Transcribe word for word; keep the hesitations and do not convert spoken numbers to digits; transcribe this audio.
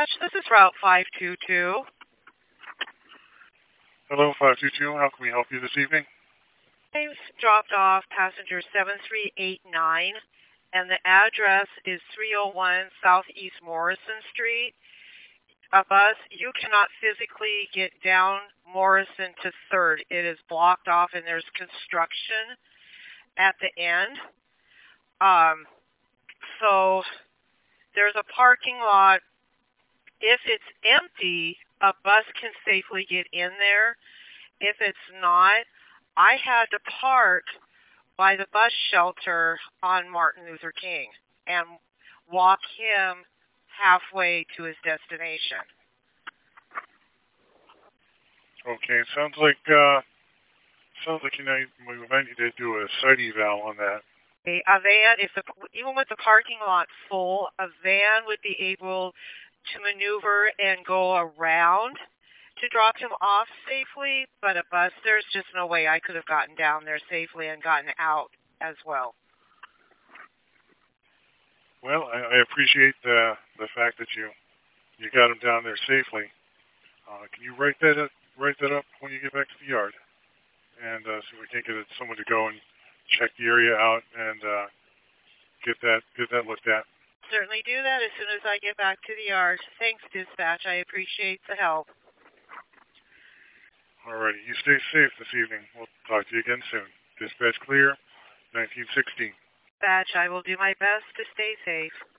Dispatch, this is Route five two two. Hello, five two two. How can we help you this evening? I've dropped off passenger seven three eight nine, and the address is three oh one Southeast Morrison Street. A bus, you cannot physically get down Morrison to third. It is blocked off, and there's construction at the end. Um, so there's a parking lot. If it's empty, a bus can safely get in there. If it's not, I had to park by the bus shelter on Martin Luther King and walk him halfway to his destination. Okay, it sounds like uh, sounds like you know we might need to do a site eval on that. A, a van, if the, even with the parking lot full, a van would be able to maneuver and go around to drop him off safely, but a bus, there's just no way I could have gotten down there safely and gotten out as well. Well, I, I appreciate the the fact that you you got him down there safely. Uh, can you write that up, write that up when you get back to the yard, and uh, so we can get someone to go and check the area out and uh, get that get that looked at. Certainly do that as soon as I get back to the yard. Thanks, Dispatch. I appreciate the help. Alrighty, you stay safe this evening. We'll talk to you again soon. Dispatch clear, nineteen sixteen. Dispatch, I will do my best to stay safe.